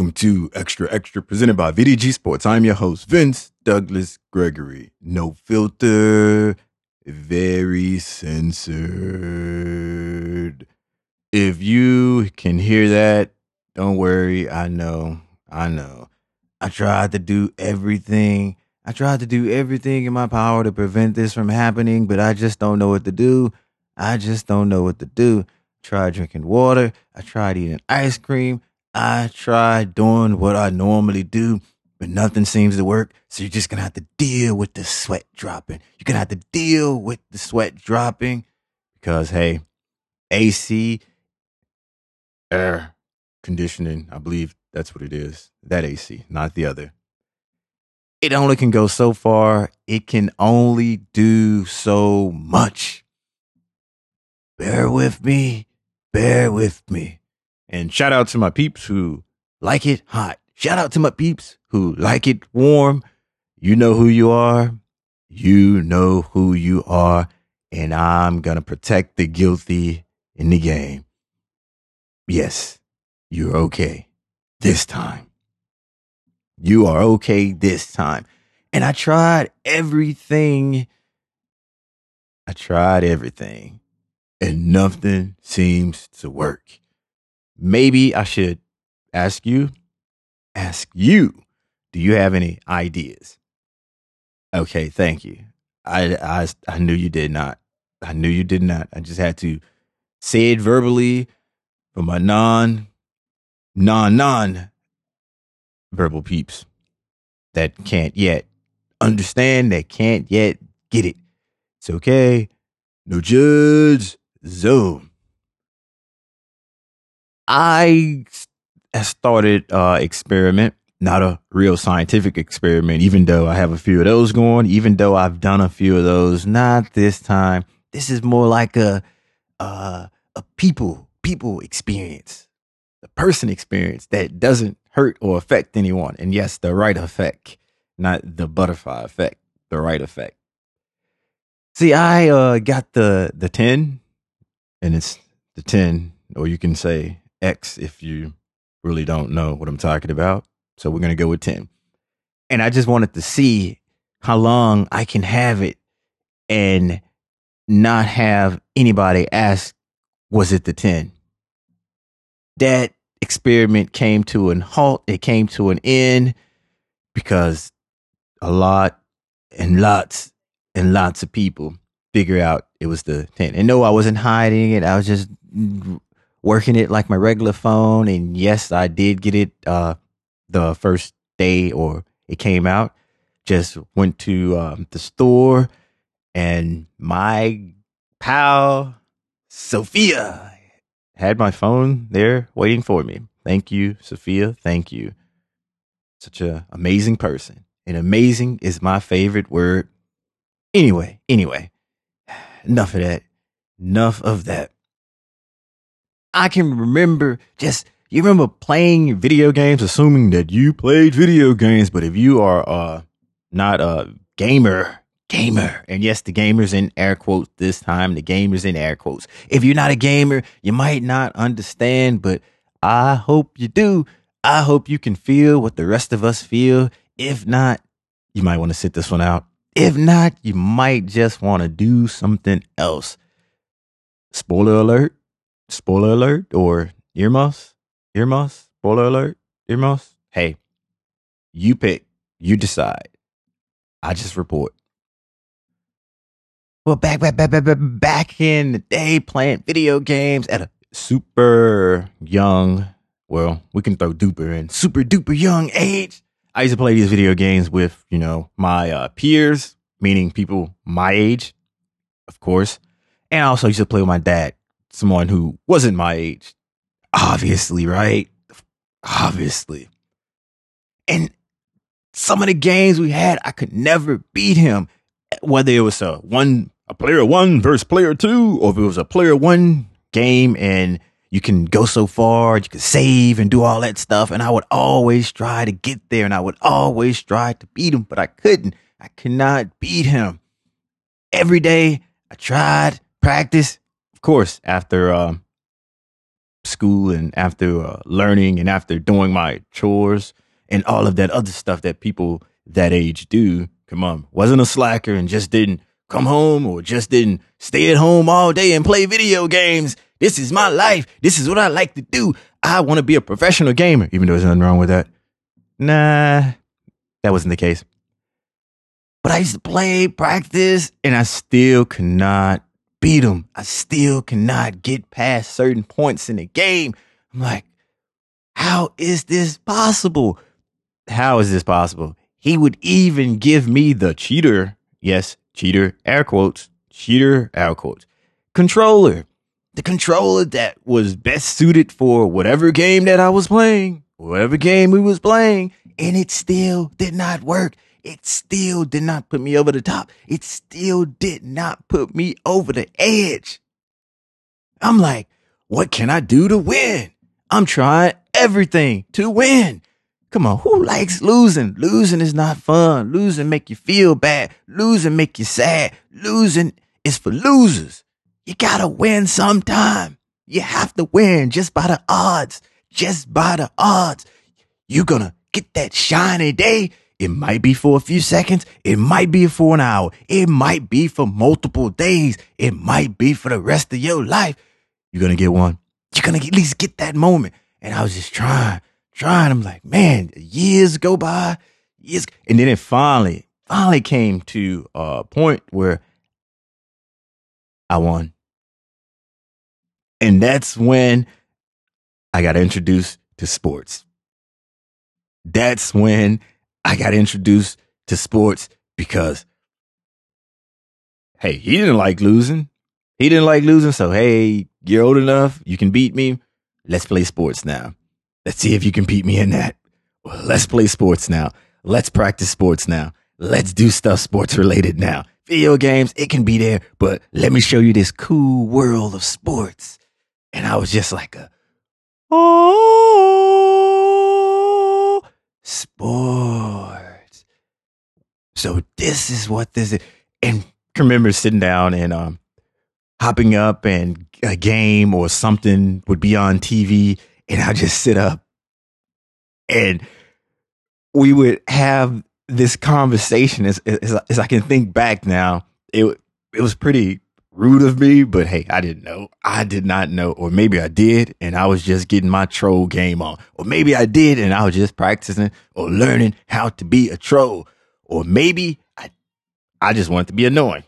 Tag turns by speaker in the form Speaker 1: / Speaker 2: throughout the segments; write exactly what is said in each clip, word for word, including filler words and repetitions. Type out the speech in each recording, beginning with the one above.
Speaker 1: Welcome to Extra Extra, presented by V D G Sports. I'm your host, Vince Douglas Gregory. No filter, very censored. If you can hear that, don't worry. I know, I know. I tried to do everything. I tried to do everything in my power to prevent this from happening, but I just don't know what to do. I just don't know what to do. I tried drinking water. I tried eating ice cream. I tried doing what I normally do, but nothing seems to work. So you're just going to have to deal with the sweat dropping. You're going to have to deal with the sweat dropping because, hey, A C, air conditioning, I believe that's what it is. That A C, not the other. It only can go so far. It can only do so much. Bear with me. Bear with me. And shout out to my peeps who like it hot. Shout out to my peeps who like it warm. You know who you are. You know who you are. And I'm going to protect the guilty in the game. Yes, you're okay this time. You are okay this time. And I tried everything. I tried everything. And nothing seems to work. Maybe I should ask you, ask you, do you have any ideas? Okay, thank you. I, I, I knew you did not. I knew you did not. I just had to say it verbally for my non, non, non verbal peeps that can't yet understand, that can't yet get it. It's okay. No judge zone. I started uh experiment, not a real scientific experiment, even though I have a few of those going, even though I've done a few of those, not this time. This is more like a uh, a people, people experience, a person experience that doesn't hurt or affect anyone. And yes, the right effect, not the butterfly effect, the right effect. See, I uh, got the, the ten, and it's the ten, or you can say X if you really don't know what I'm talking about. So we're going to go with ten. And I just wanted to see how long I can have it and not have anybody ask, was it the ten? That experiment came to an halt. It came to an end because a lot and lots and lots of people figure out it was the ten. And no, I wasn't hiding it. I was just working it like my regular phone. And yes, I did get it uh, the first day or it came out. Just went to um, the store and my pal, Sophia, had my phone there waiting for me. Thank you, Sophia. Thank you. Such an amazing person. And amazing is my favorite word. Anyway, anyway, enough of that. Enough of that. I can remember just, you remember playing video games, assuming that you played video games, but if you are uh, not a gamer, gamer, and yes, the gamer's in air quotes this time, the gamer's in air quotes. If you're not a gamer, you might not understand, but I hope you do. I hope you can feel what the rest of us feel. If not, you might want to sit this one out. If not, you might just want to do something else. Spoiler alert, spoiler alert, or earmuffs, earmuffs, spoiler alert, earmuffs. Hey, you pick, you decide. I just report. Well, back, back, back, back, back, back in the day, playing video games at a super young, well, we can throw duper in, super duper young age. I used to play these video games with, you know, my uh, peers, meaning people my age, of course. And I also used to play with my dad, someone who wasn't my age. Obviously, right? Obviously. And some of the games we had, I could never beat him. Whether it was a one, a player one versus player two, or if it was a player one game and you can go so far, you can save and do all that stuff. And I would always try to get there and I would always try to beat him, but I couldn't. I could not beat him. Every day I tried, practice. Of course, after um, school and after uh, learning and after doing my chores and all of that other stuff that people that age do. Come on, wasn't a slacker and just didn't come home or just didn't stay at home all day and play video games. This is my life. This is what I like to do. I want to be a professional gamer, even though there's nothing wrong with that. Nah, that wasn't the case. But I used to play, practice, and I still could not beat him. I still cannot get past certain points in the game. I'm like, how is this possible? How is this possible? He would even give me the cheater. Yes, cheater, air quotes, cheater, air quotes, controller. The controller that was best suited for whatever game that I was playing, whatever game we was playing, and it still did not work. It still did not put me over the top. It still did not put me over the edge. I'm like, what can I do to win? I'm trying everything to win. Come on, who likes losing? Losing is not fun. Losing make you feel bad. Losing make you sad. Losing is for losers. You gotta win sometime. You have to win just by the odds. Just by the odds. You're gonna get that shiny day. It might be for a few seconds. It might be for an hour. It might be for multiple days. It might be for the rest of your life. You're gonna get one. You're gonna at least get that moment. And I was just trying, trying. I'm like, man, years go by. Years. And then it finally, finally came to a point where I won. And that's when I got introduced to sports. That's when I got introduced to sports because, hey, he didn't like losing. He didn't like losing. So, hey, you're old enough. You can beat me. Let's play sports now. Let's see if you can beat me in that. Well, let's play sports now. Let's practice sports now. Let's do stuff sports related now. Video games, it can be there, but let me show you this cool world of sports. And I was just like a, oh, sports. So this is what this is. And I remember sitting down and um, hopping up and a game or something would be on T V. And I'd just sit up and we would have this conversation. As, as, as I can think back now, it, it was pretty rude of me, but hey, I didn't know. I did not know. Or maybe I did, and I was just getting my troll game on. Or maybe I did, and I was just practicing or learning how to be a troll. Or maybe I, I just wanted to be annoying.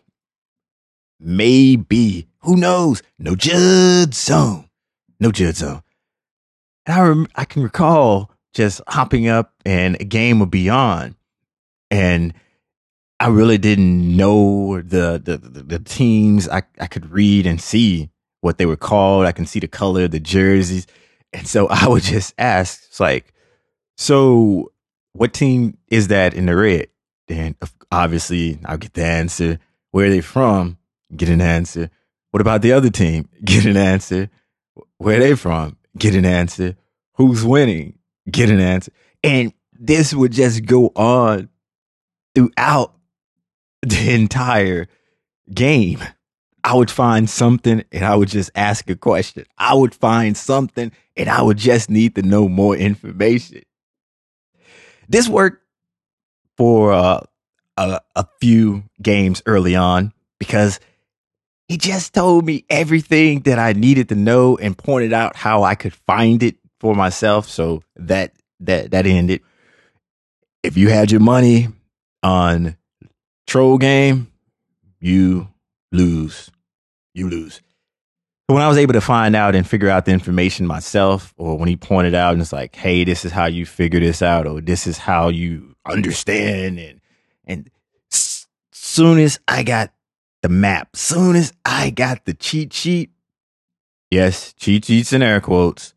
Speaker 1: Maybe. Who knows? No judge zone. No judge zone. And I, rem- I can recall just hopping up and a game would be on. And I really didn't know the, the, the, the teams. I, I could read and see what they were called. I can see the color, the jerseys. And so I would just ask, it's like, so what team is that in the red? And obviously I'll get the answer. Where are they from? Get an answer. What about the other team? Get an answer. Where are they from? Get an answer. Who's winning? Get an answer. And this would just go on throughout the entire game. I would find something and I would just ask a question. I would find something and I would just need to know more information. This worked for uh, a, a few games early on because he just told me everything that I needed to know and pointed out how I could find it for myself. So that that that ended. If you had your money on troll game, you lose. You lose. But when I was able to find out and figure out the information myself, or when he pointed out and it's like, hey, this is how you figure this out, or this is how you understand. And and s- soon as I got the map, soon as I got the cheat sheet, yes, cheat sheets and air quotes,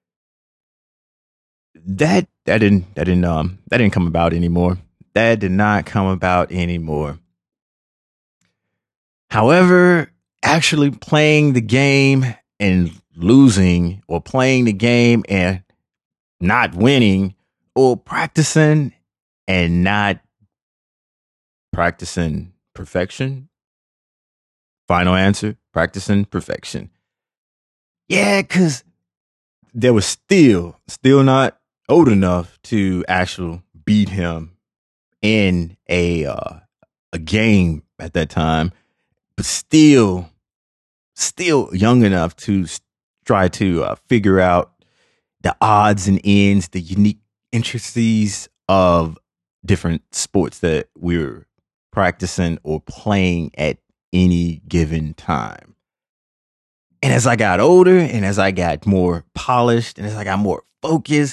Speaker 1: that that didn't that didn't um that didn't come about anymore. That did not come about anymore. However, actually playing the game and losing, or playing the game and not winning, or practicing and not practicing perfection. Final answer, practicing perfection. Yeah, because there was still, still not old enough to actually beat him in a uh, a game at that time, but still, still young enough to s- try to uh, figure out the odds and ends, the unique intricacies of different sports that we're practicing or playing at any given time. And as I got older and as I got more polished and as I got more focused,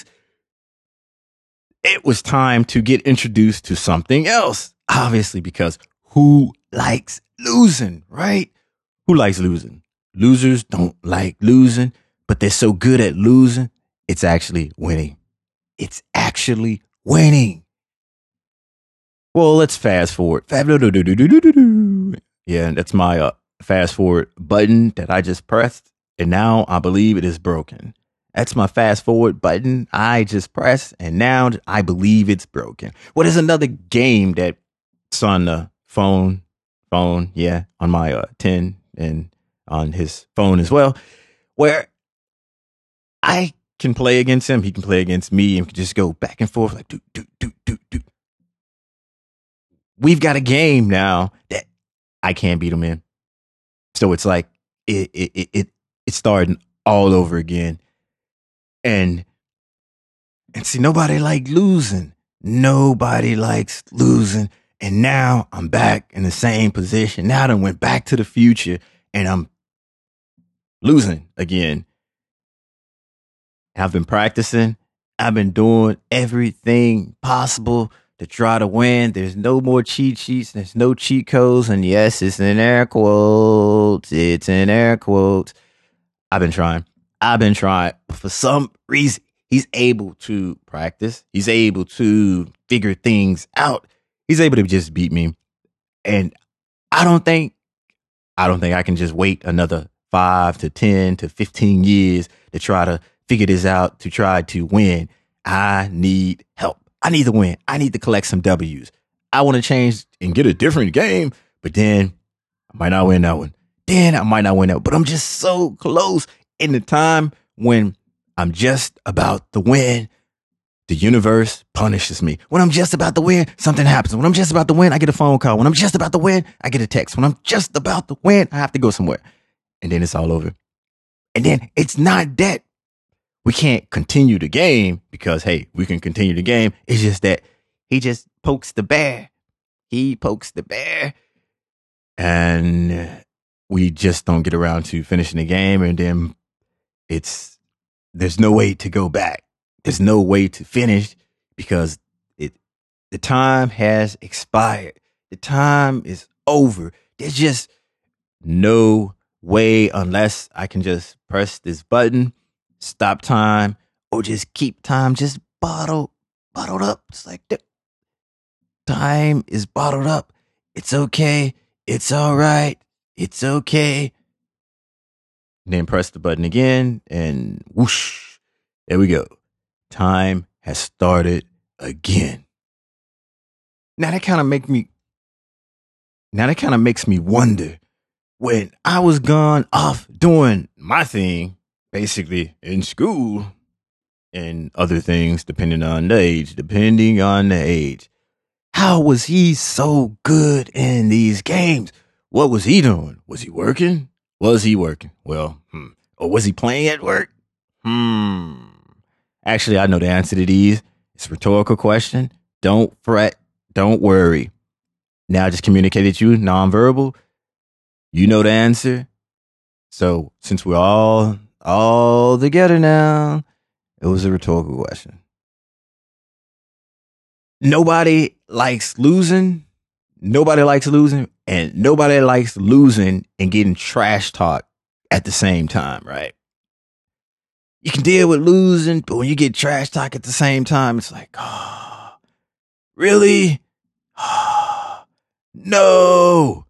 Speaker 1: it was time to get introduced to something else. Obviously, because who likes losing, right? Who likes losing? Losers don't like losing, but they're so good at losing, it's actually winning. It's actually winning. Well, let's fast forward. Yeah, that's my uh, fast forward button that I just pressed, and now I believe it is broken. That's my fast forward button I just pressed, and now I believe it's broken. Well, there's another game that's on the phone, phone, yeah, on my uh, ten and on his phone as well, where I can play against him, he can play against me, and we can just go back and forth like do do do do do. We've got a game now that I can't beat him in. So it's like it it it it, it's starting all over again. And and see, nobody liked losing. Nobody likes losing. And now I'm back in the same position. Now I went back to the future and I'm losing again. I've been practicing. I've been doing everything possible to try to win. There's no more cheat sheets. There's no cheat codes. And yes, it's in air quotes. It's in air quotes. I've been trying. I've been trying. For some reason, he's able to practice. He's able to figure things out. He's able to just beat me. And I don't think, I don't think I can just wait another five to ten to fifteen years to try to figure this out, to try to win. I need help. I need to win. I need to collect some W's. I want to change and get a different game, but then I might not win that one. Then I might not win that, but I'm just so close. In the time when I'm just about to win, the universe punishes me. When I'm just about to win, something happens. When I'm just about to win, I get a phone call. When I'm just about to win, I get a text. When I'm just about to win, I have to go somewhere. And then it's all over. And then it's not that we can't continue the game because, hey, we can continue the game. It's just that he just pokes the bear. He pokes the bear. And we just don't get around to finishing the game. And then it's, there's no way to go back. There's no way to finish because it, the time has expired. The time is over. There's just no way unless I can just press this button, stop time, or just keep time just bottled, bottled up. It's like the time is bottled up. It's okay. It's all right. It's okay. And then press the button again and whoosh, there we go. Time has started again. Now that kind of make me, now that kind of makes me wonder when I was gone off doing my thing, basically in school and other things, depending on the age, depending on the age. How was he so good in these games? What was he doing? Was he working? Was he working? Well, hmm. Or was he playing at work? Hmm. Actually, I know the answer to these. It's a rhetorical question. Don't fret. Don't worry. Now I just communicated you nonverbal. You know the answer. So since we're all all together now, it was a rhetorical question. Nobody likes losing. Nobody likes losing. And nobody likes losing and getting trash talk at the same time, right? You can deal with losing, but when you get trash talk at the same time, it's like, oh, really? Oh, no.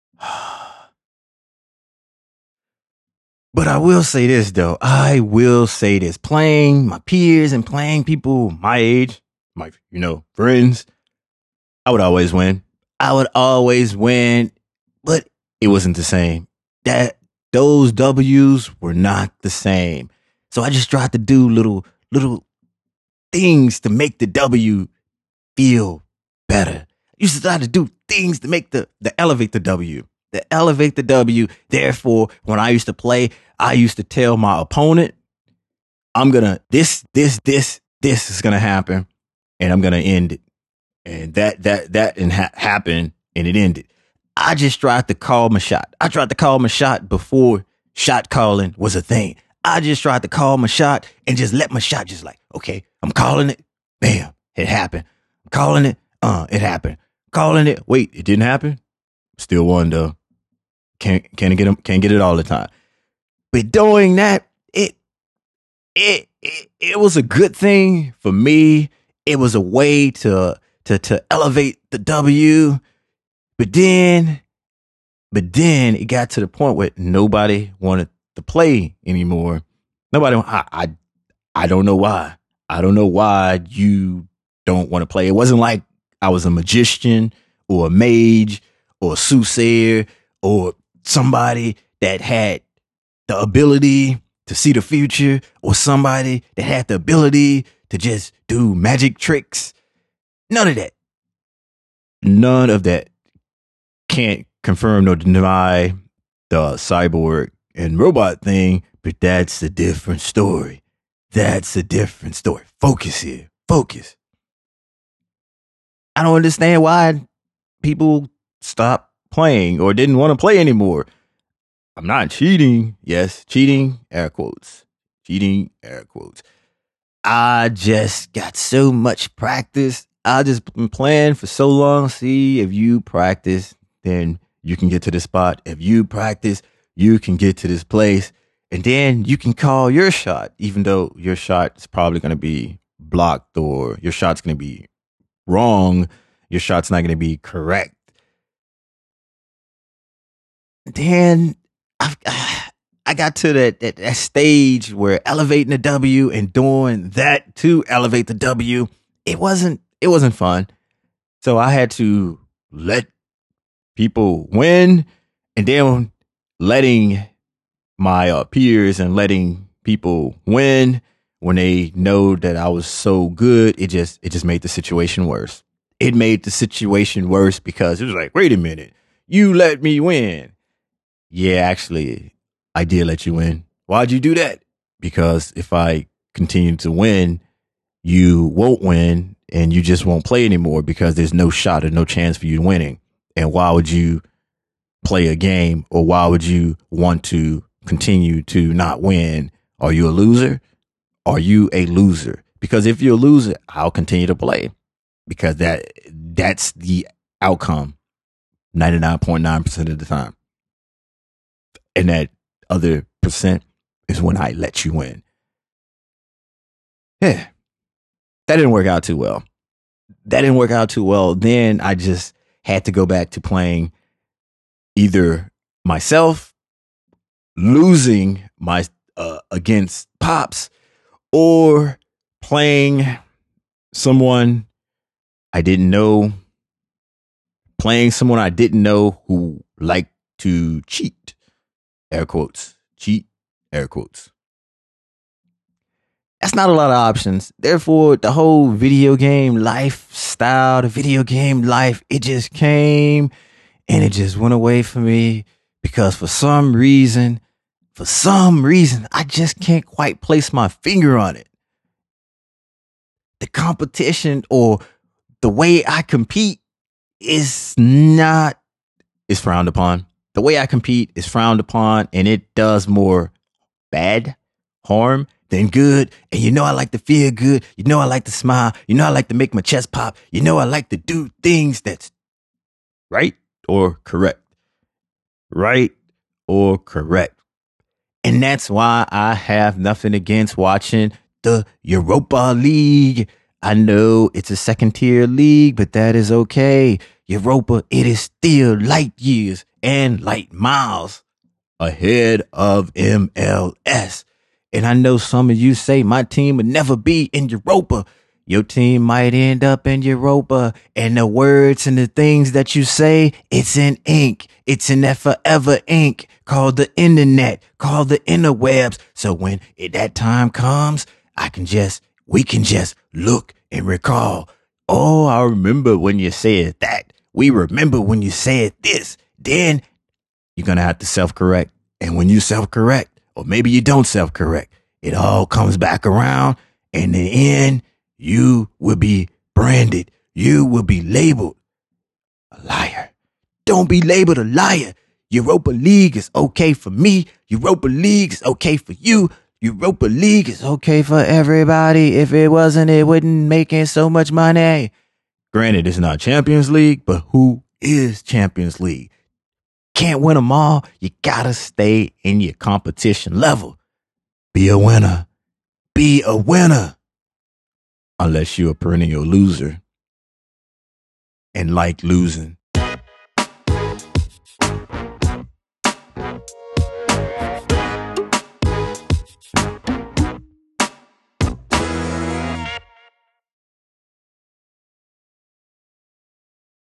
Speaker 1: But I will say this, though. I will say this. Playing my peers and playing people my age, my, you know, friends, I would always win. I would always win, but it wasn't the same. That those W's were not the same. So I just tried to do little, little things to make the W feel better. I used to try to do things to make the, the elevate the W, to elevate the W. Therefore, when I used to play, I used to tell my opponent, I'm going to, this, this, this, this is going to happen and I'm going to end it. And that, that, that and ha- happened and it ended. I just tried to call my shot. I tried to call my shot before shot calling was a thing. I just tried to call my shot and just let my shot just like, okay, I'm calling it. Bam, it happened. I'm calling it. Uh, it happened. Calling it. Wait, it didn't happen. Still won though. Can't, can't get them. Can't get it all the time. But doing that, it, it, it, it was a good thing for me. It was a way to, to, to elevate the W. But then, but then it got to the point where nobody wanted to play anymore. Nobody, I, I, I don't know why. I don't know why you don't want to play. It wasn't like I was a magician or a mage or a soothsayer or somebody that had the ability to see the future or somebody that had the ability to just do magic tricks. None of that. None of that. Can't confirm nor deny the cyborg and robot thing, but that's a different story. That's a different story. Focus here. Focus. I don't understand why people stopped playing or didn't want to play anymore. I'm not cheating. Yes, cheating, air quotes. Cheating, air quotes. I just got so much practice. I just been playing for so long. See, if you practice, then you can get to this spot. If you practice, you can get to this place. And then you can call your shot, even though your shot is probably going to be blocked or your shot's going to be wrong. Your shot's not going to be correct. Then I, I got to that, that, that stage where elevating the W and doing that to elevate the W, it wasn't, it wasn't fun. So I had to let people win, and then letting my uh, peers and letting people win when they know that I was so good, it just it just made the situation worse. It made the situation worse because it was like, wait a minute, you let me win. Yeah, actually, I did let you win. Why'd you do that? Because if I continue to win, you won't win and you just won't play anymore because there's no shot or no chance for you winning. And why would you play a game, or why would you want to continue to not win? Are you a loser? Are you a loser? Because if you're a loser, I'll continue to play because that that's the outcome ninety-nine point nine percent of the time. And that other percent is when I let you win. Yeah, that didn't work out too well. That didn't work out too well. Then I just had to go back to playing either myself, losing my uh, against Pops, or playing someone I didn't know, playing someone I didn't know who liked to cheat, air quotes, cheat, air quotes. That's not a lot of options. Therefore, the whole video game lifestyle, the video game life, it just came and it just went away from me because for some reason, for some reason, I just can't quite place my finger on it. The competition or the way I compete is not, is frowned upon. The way I compete is frowned upon, and it does more bad harm than good. And you know I like to feel good. You know I like to smile. You know I like to make my chest pop. You know I like to do things that's right or correct. Right or correct. And that's why I have nothing against watching the Europa League. I know it's a second tier league, but that is okay. Europa, it is still light years and light miles ahead of M L S. And I know some of you say my team would never be in Europa. Your team might end up in Europa, and the words and the things that you say, it's in ink. It's in that forever ink called the internet, called the interwebs. So when it, that time comes, I can just, we can just look and recall. Oh, I remember when you said that. We remember when you said this. Then you're going to have to self-correct. And when you self-correct, or maybe you don't self-correct, it all comes back around. In the end, you will be branded. You will be labeled a liar. Don't be labeled a liar. Europa League is okay for me. Europa League is okay for you. Europa League is okay for everybody. If it wasn't, it wouldn't make it so much money. Granted, it's not Champions League, but who is Champions League? Can't win them all. You gotta stay in your competition level. Be a winner. Be a winner. Unless you're a perennial loser and like losing.